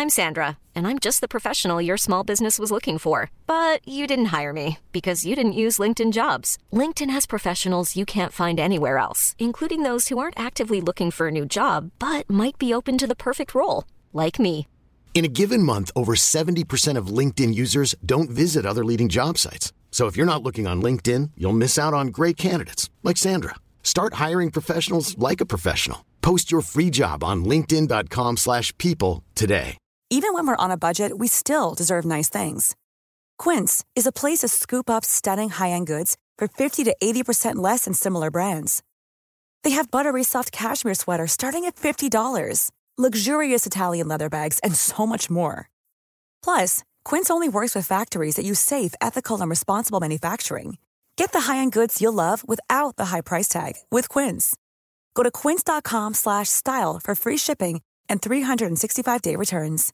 I'm Sandra, and I'm just the professional your small business was looking for. But you didn't hire me because you didn't use LinkedIn Jobs. LinkedIn has professionals you can't find anywhere else, including those who aren't actively looking for a new job, but might be open to the perfect role, like me. In a given month, over 70% of LinkedIn users don't visit other leading job sites. So if you're not looking on LinkedIn, you'll miss out on great candidates like Sandra. Start hiring professionals like a professional. Post your free job on linkedin.com/people today. Even when we're on a budget, we still deserve nice things. Quince is a place to scoop up stunning high-end goods for 50 to 80% less than similar brands. They have buttery soft cashmere sweaters starting at $50, luxurious Italian leather bags, and so much more. Plus, Quince only works with factories that use safe, ethical, and responsible manufacturing. Get the high-end goods you'll love without the high price tag with Quince. Go to quince.com/style for free shipping and 365-day returns.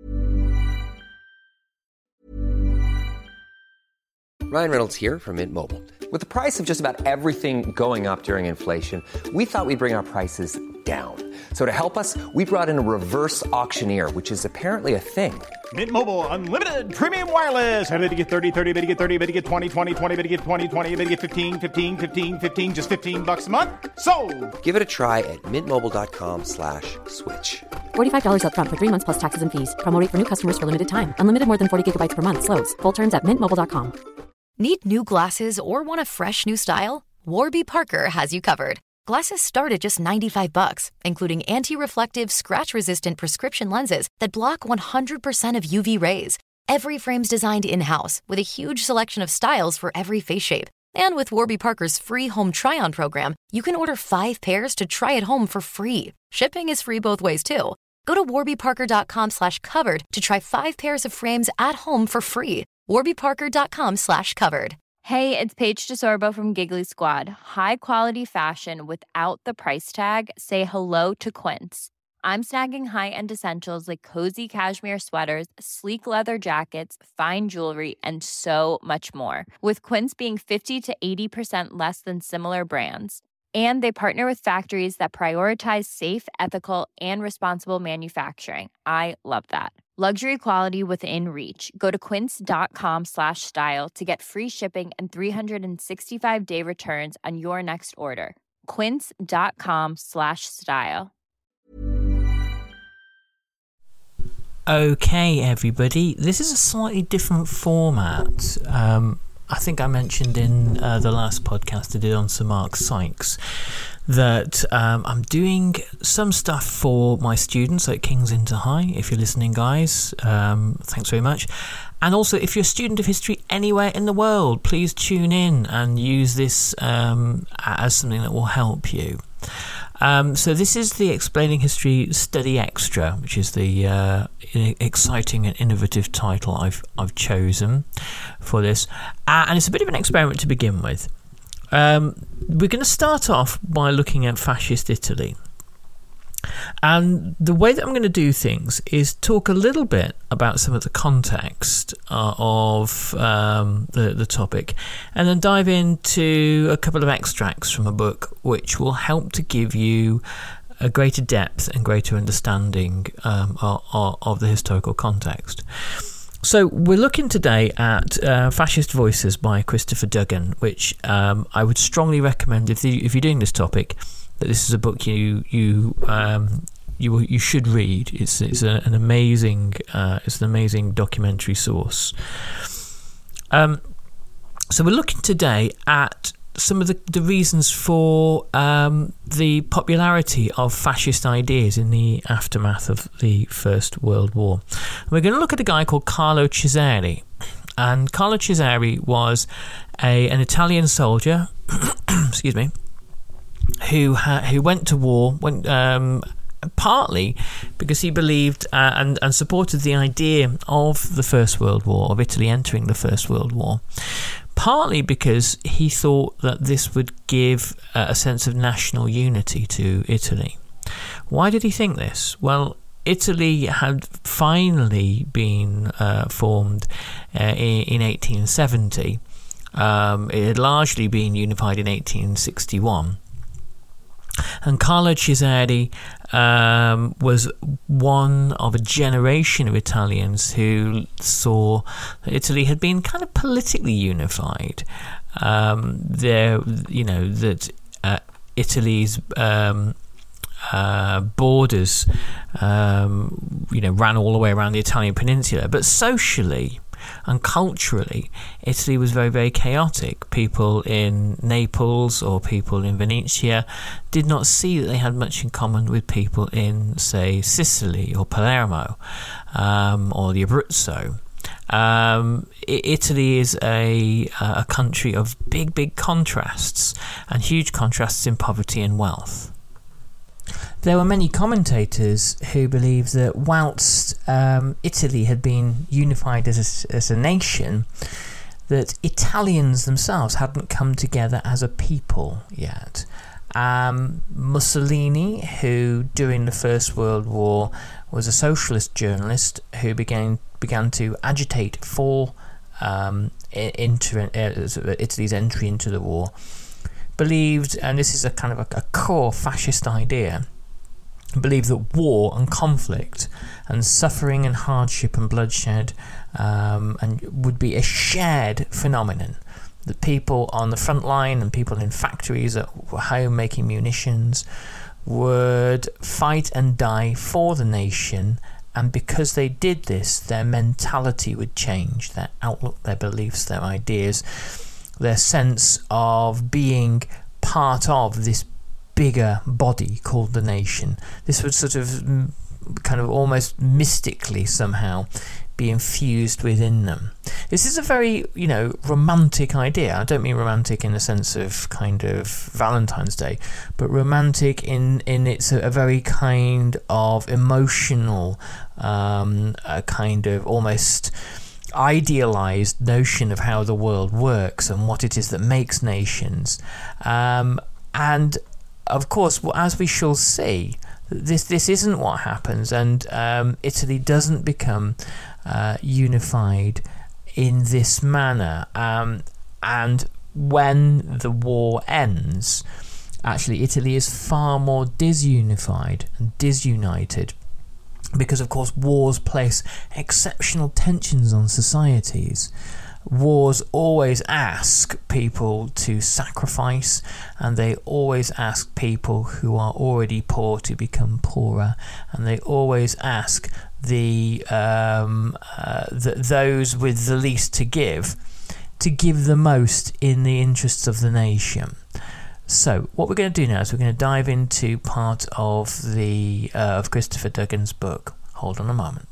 Ryan Reynolds here from Mint Mobile. With the price of just about everything going up during inflation, we thought we'd bring our prices down. So to help us, we brought in a reverse auctioneer, which is apparently a thing. Mint Mobile Unlimited Premium Wireless. How to get 30, 30, bit to get 30, bit to get 20, 20, 20, bit to get 20, 20, bit to get 15, 15, 15, 15, just $15 a month? Sold! Give it a try at mintmobile.com/switch. $45 up front for 3 months plus taxes and fees. Promo rate for new customers for limited time. Unlimited more than 40 gigabytes per month. Slows full terms at mintmobile.com. Need new glasses or want a fresh new style? Warby Parker has you covered. Glasses start at just $95, including anti-reflective, scratch-resistant prescription lenses that block 100% of UV rays. Every frame's designed in-house with a huge selection of styles for every face shape. And with Warby Parker's free home try-on program, you can order 5 pairs to try at home for free. Shipping is free both ways, too. Go to warbyparker.com/covered to try 5 pairs of frames at home for free. warbyparker.com/covered. Hey, it's Paige DeSorbo from Giggly Squad. High quality fashion without the price tag. Say hello to Quince. I'm snagging high-end essentials like cozy cashmere sweaters, sleek leather jackets, fine jewelry, and so much more. With Quince being 50 to 80% less than similar brands. And they partner with factories that prioritize safe, ethical, and responsible manufacturing. I love that. Luxury quality within reach. Go to quince.com/style to get free shipping and 365-day returns on your next order. Quince.com/style. Okay, everybody. This is a slightly different format. I think I mentioned in the last podcast I did on Sir Mark Sykes that I'm doing some stuff for my students at King's Inter High. If you're listening, guys, thanks very much. And also, if you're a student of history anywhere in the world, please tune in and use this as something that will help you. So this is the Explaining History Study Extra, which is the exciting and innovative title I've chosen for this. And it's a bit of an experiment to begin with. We're going to start off by looking at fascist Italy. And the way that I'm going to do things is talk a little bit about some of the context of the topic, and then dive into a couple of extracts from a book which will help to give you a greater depth and greater understanding of the historical context. So we're looking today at Fascist Voices by Christopher Duggan, which I would strongly recommend if you're doing this topic, that this is a book you should read. It's an amazing documentary source. So we're looking today at some of the reasons for the popularity of fascist ideas in the aftermath of the First World War. And we're going to look at a guy called Carlo Cesari. And Carlo Cesari was an Italian soldier, excuse me, who went to war, partly because he believed and supported the idea of the First World War, of Italy entering the First World War, partly because he thought that this would give a sense of national unity to Italy. Why did he think this? Well, Italy had finally been formed in 1870. It had largely been unified in 1861. And Carlo Cesari was one of a generation of Italians who saw that Italy had been kind of politically unified. Italy's borders, ran all the way around the Italian peninsula, but socially and culturally, Italy was very, very chaotic. People in Naples or people in Venetia did not see that they had much in common with people in, say, Sicily or Palermo or the Abruzzo. Italy is a country of big, big contrasts and huge contrasts in poverty and wealth. There were many commentators who believed that whilst Italy had been unified as a nation, that Italians themselves hadn't come together as a people yet. Mussolini, who during the First World War was a socialist journalist who began to agitate for Italy's entry into the war, believed, and this is a kind of a core fascist idea, believed that war and conflict and suffering and hardship and bloodshed and would be a shared phenomenon. The people on the front line and people in factories at home making munitions would fight and die for the nation, and because they did this, their mentality would change, their outlook, their beliefs, their ideas, their sense of being part of this bigger body called the nation. This would sort of kind of almost mystically somehow be infused within them. This is a very, romantic idea. I don't mean romantic in the sense of kind of Valentine's Day, but romantic in it's a very kind of emotional, a kind of almost idealized notion of how the world works and what it is that makes nations. And of course, as we shall see, this isn't what happens, and Italy doesn't become unified in this manner. And when the war ends, actually Italy is far more disunified and disunited, because of course wars place exceptional tensions on societies. Wars always ask people to sacrifice, and they always ask people who are already poor to become poorer, and they always ask those with the least to give the most in the interests of the nation. So what we're going to do now is we're going to dive into part of the of Christopher Duggan's book. Hold on a moment.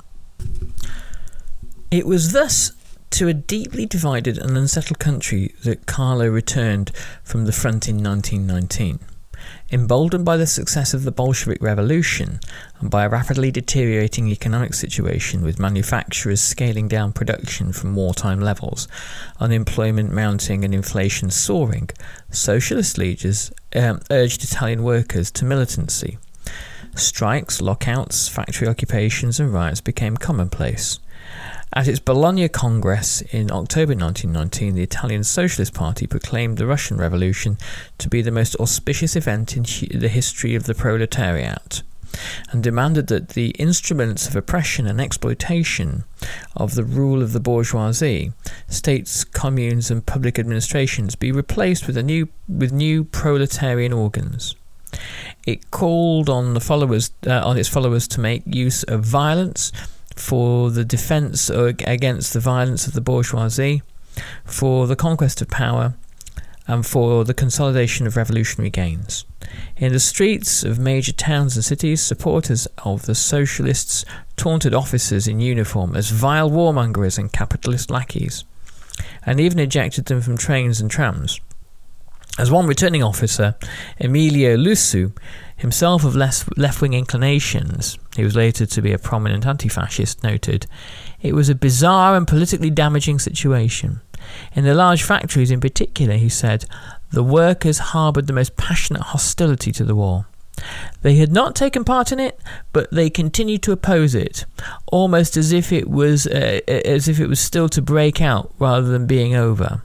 It was thus to a deeply divided and unsettled country that Carlo returned from the front in 1919. Emboldened by the success of the Bolshevik Revolution and by a rapidly deteriorating economic situation with manufacturers scaling down production from wartime levels, unemployment mounting and inflation soaring, socialist leaders urged Italian workers to militancy. Strikes, lockouts, factory occupations and riots became commonplace. At its Bologna Congress in October 1919, the Italian Socialist Party proclaimed the Russian Revolution to be the most auspicious event in the history of the proletariat, and demanded that the instruments of oppression and exploitation of the rule of the bourgeoisie, states, communes and public administrations be replaced with new proletarian organs. It called on its followers to make use of violence for the defence against the violence of the bourgeoisie, for the conquest of power, and for the consolidation of revolutionary gains. In the streets of major towns and cities, supporters of the socialists taunted officers in uniform as vile warmongers and capitalist lackeys, and even ejected them from trains and trams. As one returning officer, Emilio Lussu, himself of left-wing inclinations, he was later to be a prominent anti-fascist, noted, "It was a bizarre and politically damaging situation. In the large factories in particular," he said, "the workers harboured the most passionate hostility to the war. They had not taken part in it, but they continued to oppose it, almost as if it was still to break out rather than being over.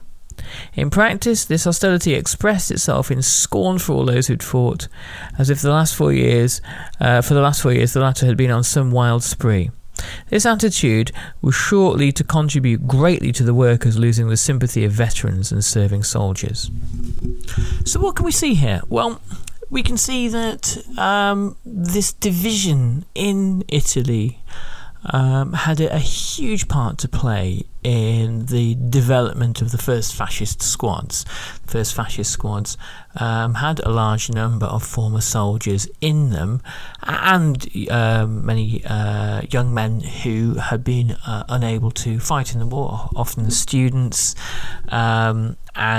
In practice, this hostility expressed itself in scorn for all those who'd fought, as if for the last 4 years the latter had been on some wild spree. This attitude was shortly to contribute greatly to the workers losing the sympathy of veterans and serving soldiers. So what can we see here? Well, we can see that this division in Italy had a huge part to play in the development of the first fascist squads. The first fascist squads had a large number of former soldiers in them, and many young men who had been unable to fight in the war, often students, and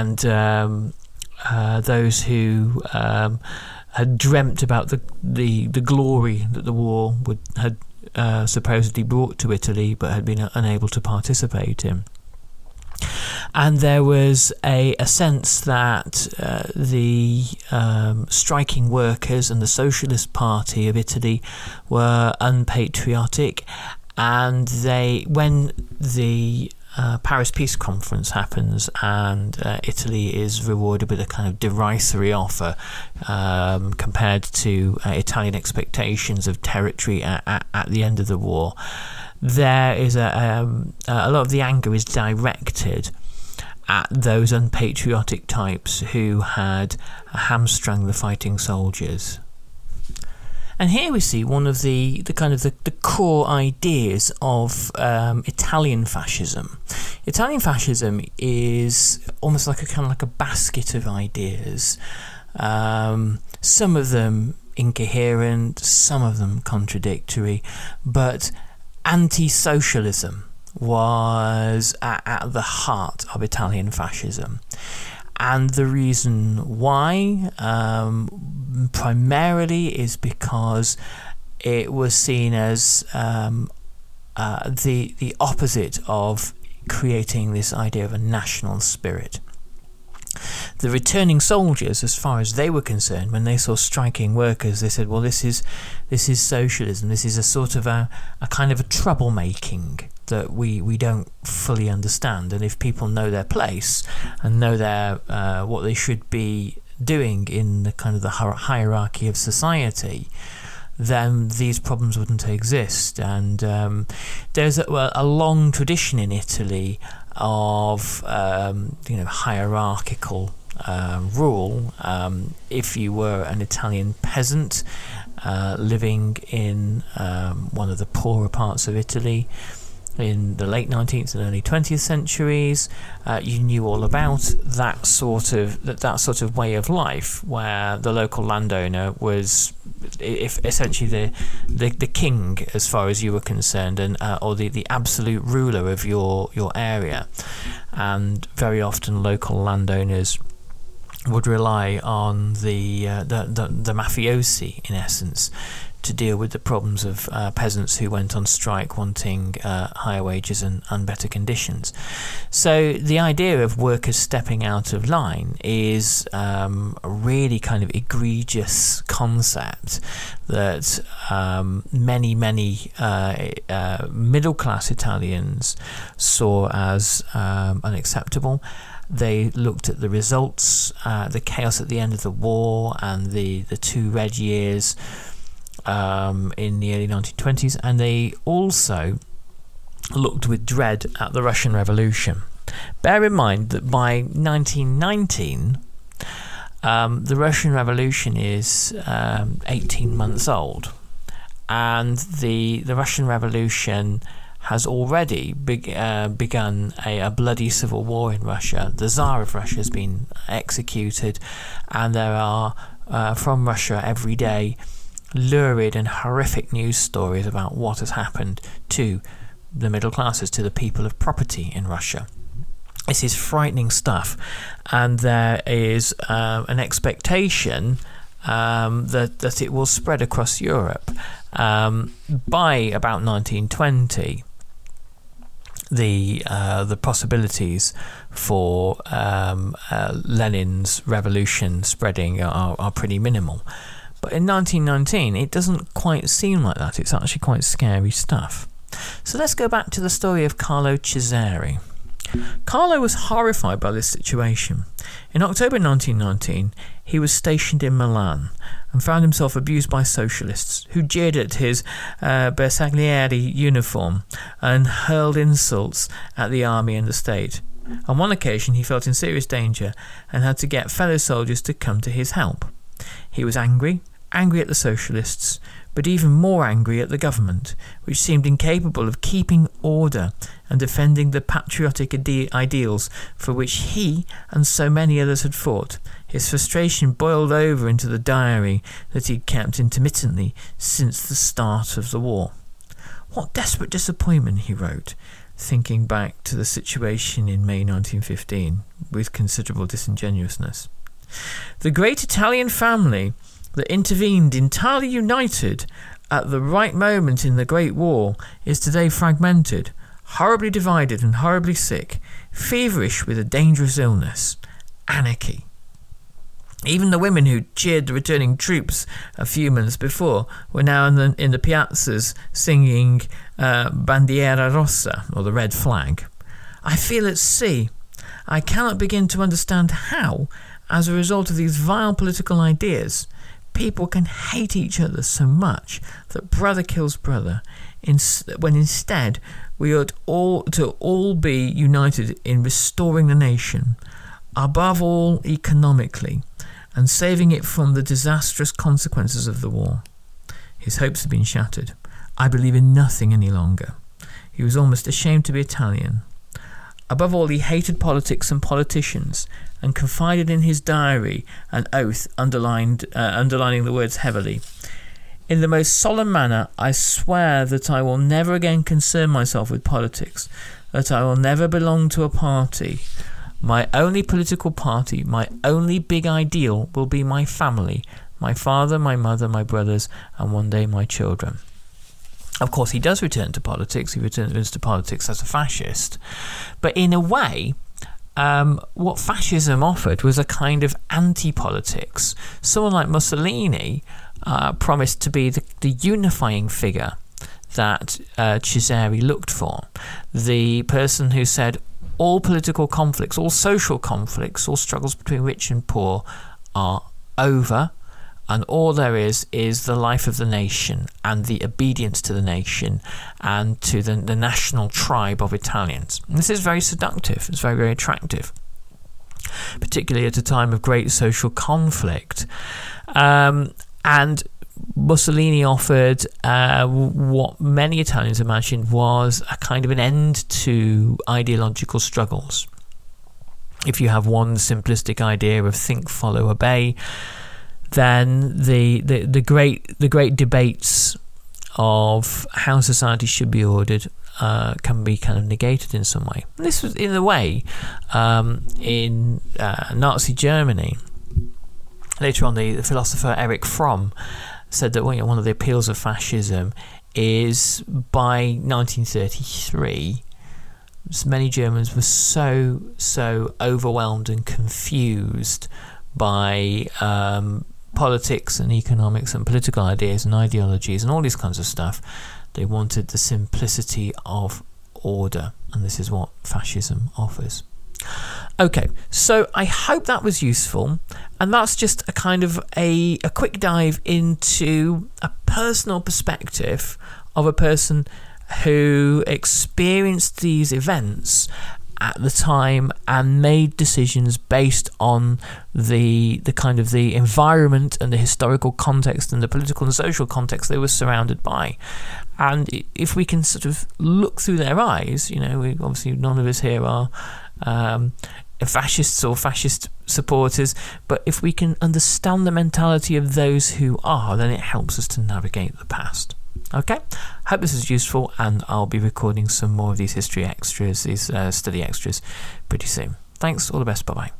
those who had dreamt about the glory that the war had supposedly brought to Italy, but had been unable to participate in. And there was a sense that the striking workers and the Socialist Party of Italy were unpatriotic, and when the Paris Peace Conference happens and Italy is rewarded with a kind of derisory offer compared to Italian expectations of territory at the end of the war, there is a lot of the anger is directed at those unpatriotic types who had hamstrung the fighting soldiers. And here we see one of the core ideas of Italian fascism. Italian fascism is almost like a basket of ideas. Some of them incoherent, some of them contradictory, but anti-socialism was at the heart of Italian fascism. And the reason why, primarily, is because it was seen as the opposite of creating this idea of a national spirit. The returning soldiers, as far as they were concerned, when they saw striking workers, they said, well, this is socialism. This is a sort of a kind of a troublemaking that we don't fully understand. And if people know their place and know what they should be doing in the kind of the hierarchy of society, then these problems wouldn't exist. And there's a long tradition in Italy of hierarchical rule. If you were an Italian peasant living in one of the poorer parts of Italy in the late 19th and early 20th centuries, you knew all about that sort of way of life, where the local landowner was essentially the king as far as you were concerned, and or the absolute ruler of your area. And very often local landowners would rely on the mafiosi, in essence, to deal with the problems of peasants who went on strike wanting higher wages and better conditions. So the idea of workers stepping out of line is a really kind of egregious concept that many middle-class Italians saw as unacceptable. They looked at the results, the chaos at the end of the war and the 2 red years in the early 1920s, and they also looked with dread at the Russian Revolution. Bear in mind that by 1919 the Russian Revolution is 18 months old, and the Russian Revolution has already begun a bloody civil war in Russia. The Tsar of Russia has been executed, and there are from Russia every day lurid and horrific news stories about what has happened to the middle classes, to the people of property in Russia. This is frightening stuff, and there is an expectation that it will spread across Europe. By about 1920, the possibilities for Lenin's revolution spreading are pretty minimal. But in 1919, it doesn't quite seem like that. It's actually quite scary stuff. So let's go back to the story of Carlo Cesare. Carlo was horrified by this situation. In October 1919, he was stationed in Milan and found himself abused by socialists who jeered at his Bersaglieri uniform and hurled insults at the army and the state. On one occasion, he felt in serious danger and had to get fellow soldiers to come to his help. He was angry at the socialists, but even more angry at the government, which seemed incapable of keeping order and defending the patriotic ideals for which he and so many others had fought. His frustration boiled over into the diary that he'd kept intermittently since the start of the war. What desperate disappointment, he wrote, thinking back to the situation in May 1915 with considerable disingenuousness. The great Italian family that intervened entirely united at the right moment in the Great War is today fragmented, horribly divided and horribly sick, feverish with a dangerous illness, anarchy. Even the women who cheered the returning troops a few months before were now in the piazzas singing Bandiera Rossa, or the red flag. I feel at sea. I cannot begin to understand how, as a result of these vile political ideas, people can hate each other so much that brother kills brother, when instead we ought to all be united in restoring the nation, above all economically, and saving it from the disastrous consequences of the war. His hopes had been shattered. I believe in nothing any longer. He was almost ashamed to be Italian. Above all, he hated politics and politicians, and confided in his diary an oath underlining the words heavily. In the most solemn manner, I swear that I will never again concern myself with politics, that I will never belong to a party. My only political party, my only big ideal will be my family, my father, my mother, my brothers, and one day my children. Of course, he does return to politics. He returns to politics as a fascist. But in a way, what fascism offered was a kind of anti-politics. Someone like Mussolini promised to be the unifying figure that Cesare looked for. The person who said all political conflicts, all social conflicts, all struggles between rich and poor are over, and all there is the life of the nation and the obedience to the nation and to the national tribe of Italians. And this is very seductive. It's very, very attractive, particularly at a time of great social conflict. And Mussolini offered what many Italians imagined was a kind of an end to ideological struggles. If you have one simplistic idea of think, follow, obey, then the great debates of how society should be ordered can be kind of negated in some way. And this was, in a way, in Nazi Germany. Later on, the philosopher Erich Fromm said that one of the appeals of fascism is by 1933, many Germans were so overwhelmed and confused by politics and economics and political ideas and ideologies and all these kinds of stuff. They wanted the simplicity of order, and this is what fascism offers. Okay, so I hope that was useful, and that's just a kind of a quick dive into a personal perspective of a person who experienced these events at the time and made decisions based on the kind of the environment and the historical context and the political and social context they were surrounded by. And if we can sort of look through their eyes, we obviously none of us here are fascists or fascist supporters, but if we can understand the mentality of those who are, then it helps us to navigate the past. Okay, hope this is useful, and I'll be recording some more of these history extras, these study extras, pretty soon. Thanks, all the best, bye-bye.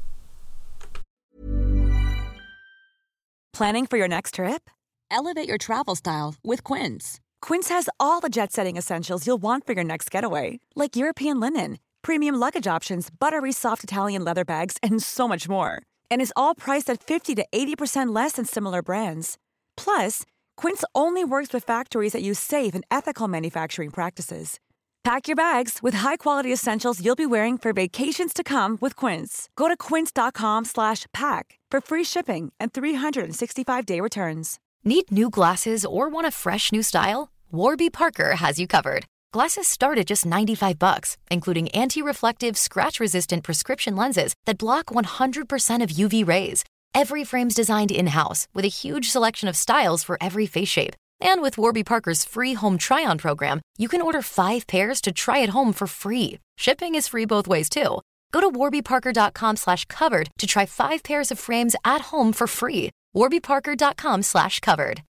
Planning for your next trip? Elevate your travel style with Quince. Quince has all the jet-setting essentials you'll want for your next getaway, like European linen, premium luggage options, buttery soft Italian leather bags, and so much more. And is all priced at 50 to 80% less than similar brands. Plus, Quince only works with factories that use safe and ethical manufacturing practices. Pack your bags with high-quality essentials you'll be wearing for vacations to come with Quince. Go to quince.com/pack for free shipping and 365-day returns. Need new glasses or want a fresh new style? Warby Parker has you covered. Glasses start at just $95, including anti-reflective, scratch-resistant prescription lenses that block 100% of UV rays. Every frame's designed in-house with a huge selection of styles for every face shape. And with Warby Parker's free home try-on program, you can order 5 pairs to try at home for free. Shipping is free both ways, too. Go to warbyparker.com/covered to try 5 pairs of frames at home for free. warbyparker.com/covered.